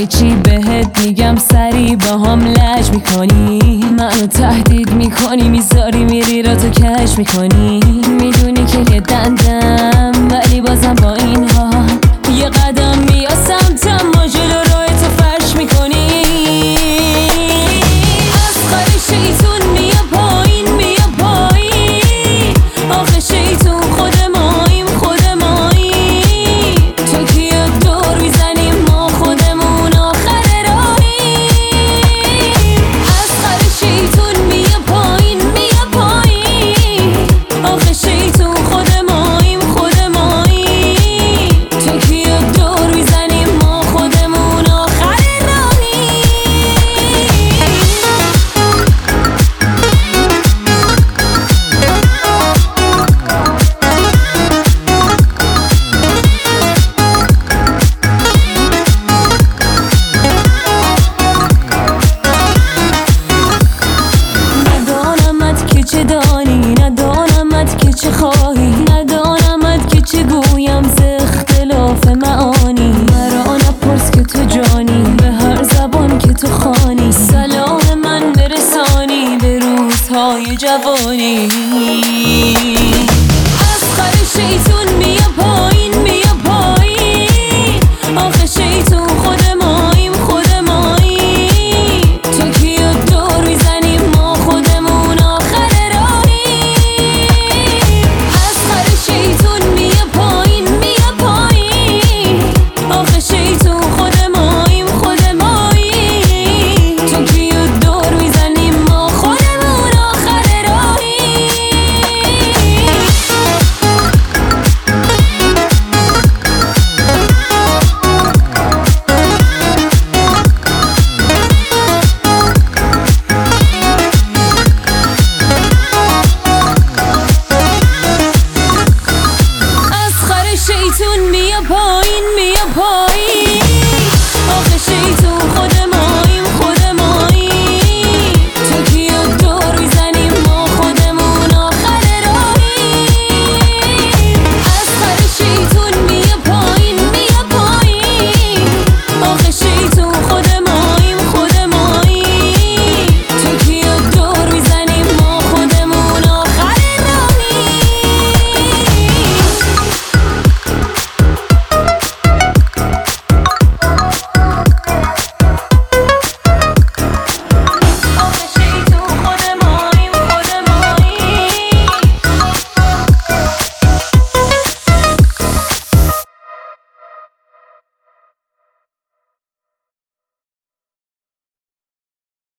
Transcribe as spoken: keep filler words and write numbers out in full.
یه چی بهت میگم سری با هم لج میکنی، منو تهدید میکنی، میذاری میری را تو کش میکنی. میدونی که یه دندم ولی بازم با این حال یه قدم بیا سمتم، ما جلو راه تو فرش میکنی. از خر شیطون میا پایین میا پایین، آخه شیطون خود ماییم خود ماییم. تو کیا دور میزنیم ما خودمون آخر راهیم. از خر شیطون میا پایین میا پایین، آخه شیطون خود ماییم خود ماییم. تو کیا دور میزنیم ما خودمون آخر راهیم. ندانمت که چه دانی، ندانمت که چه خواهی، ندانمت که چه گویم ز اختلاف معانی. مرا نپرس که تو جانی، به هر زبان که تو خوانی سلام من برسانی به روزهای جوانی. از خر شیطون میا پایین میا پایین، آخه شیطون خود ماییم خود ماییم. تو کیا دور میزنیم ما خودمون آخر راهیم. از خر شیطون میا پایین میا پایین، آخه شیطون خود ماییم خود ماییم. تو کیا دور میزنیم ما خودمون آخر راهیم. از خر شیطون میا پایین میا